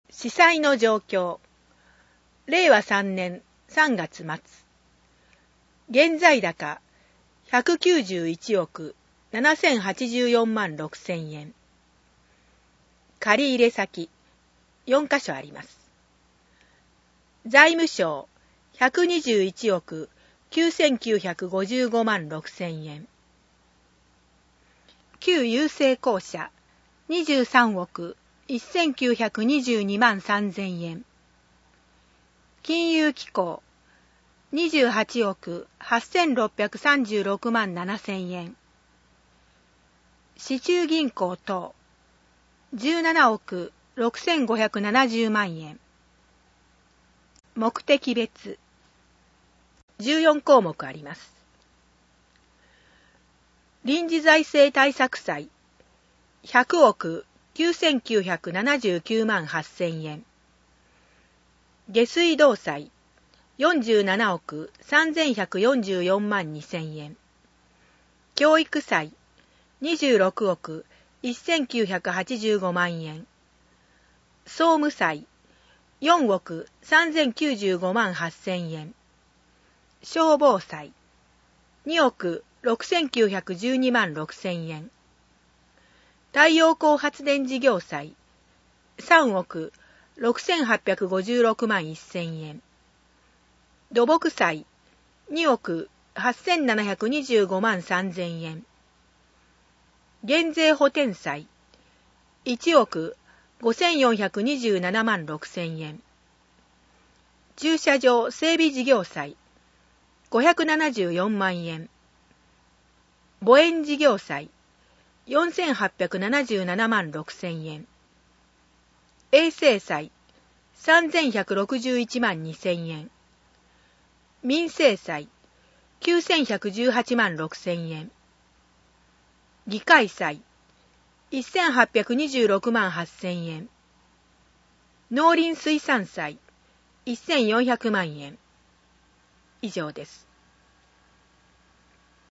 司祭の状況。令和3年3月末。現在高191億7084万6千円。借入先4カ所あります。財務省121億9955万6千円。旧郵政公社23億1922万3千円。金融機構28億8636万7千円。市中銀行等17億6570万円。目的別14項目あります。臨時財政対策債100億9979万8千円。下水道債47億3144万2千円。教育債26億1985万円。総務債4億3095万8千円。消防債2億6912万6千円。太陽光発電事業債3億6856万1千円。土木債2億8725万3千円。減税補填債1億5427万6千円。駐車場整備事業債574万円。墓園事業債4877万6千円。衛生債3161万2千円。民生債9118万6千円。議会債1826万8千円。農林水産債1400万円。以上です。